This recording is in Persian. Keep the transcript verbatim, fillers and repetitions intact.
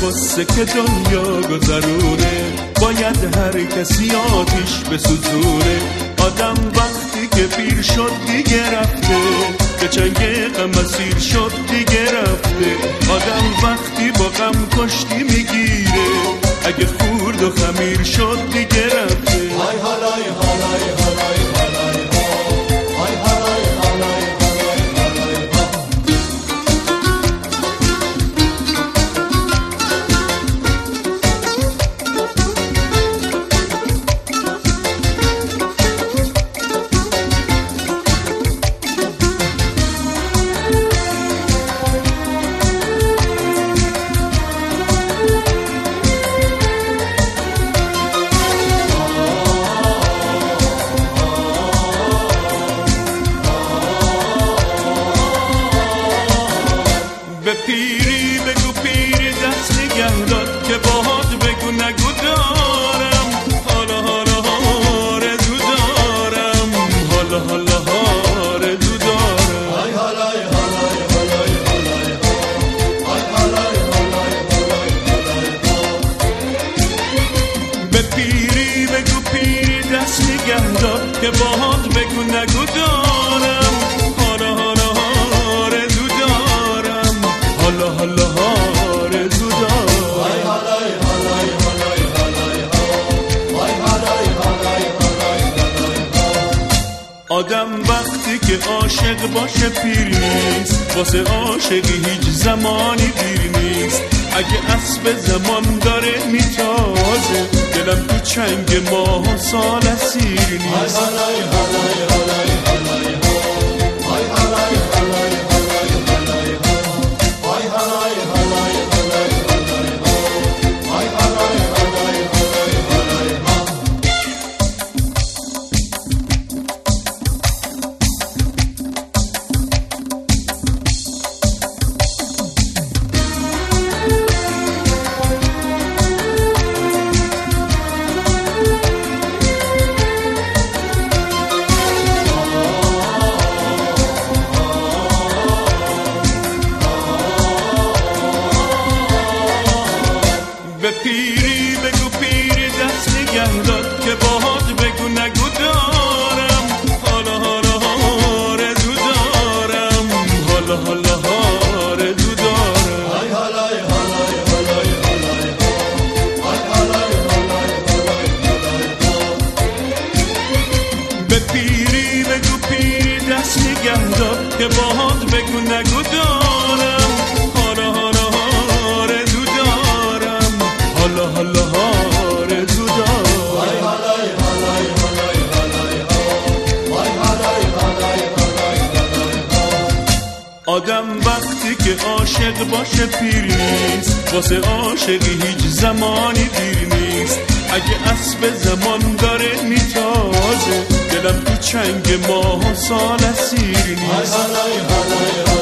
غصه که دنیا گذرونه، باید هر کسی آتیش بسوزونه. آدم وقتی که پیر شد دیگه رفته، به چنگ غم اسیر شد دیگه رفته. آدم وقتی با غم کشتی میگیره، اگه خورد و خمیر شد دیگه رفته. های هالای هالای هالای هالای های هالای هالای هالای به پیری بگو پیری دست نگه داد که باهات بگو نگو دارم. حالا حالا آرزو دارم، حالا حالا آرزو دارم. های هالای هالای هالای هالای های هالای هالای هالای به پیری بگو پیری دست نگه داد که باهات بگو نگو دارم. حالا حالا آرزو دارم، حالا حالا آرزو دارم. های هالای هالای هالای هالای های هالای هالای هالای. آدم وقتی که عاشق باشه پیر نیست، واسه عاشقی هیچ زمانی دیر نیست. اگه اسب زمان داره میتازه، دلم تو چنگ ماه و سال اسیر نیست. های هالای هالای هالای هالای های هالای هالای هالای هالای های هالای هالای هالای هالای های هالای هالای هالای هالای. به پیری بگو پیری دست نگه داد که باهات بگو نگو دارم. حالا حالا آرزو دارم، حالا حالا آرزو دارم. های هالای هالای هالای هالای های هالای هالای هالای هالای. به پیری بگو پیری دست نگه داد که باهات بگو نگو دارم. حالا حالا آرزو دارم، حالا حالا آرزو دارم. های هالای هالای هالای هالای های هالای هالای هالای هالای. آدم وقتی که عاشق باشه پیر نیست، واسه عاشقی هیچ زمانی دیر نیست. اگه اسب زمان داره میتازه، دلم تو چنگ ماه و سال اسیر نیست. های هالای هالای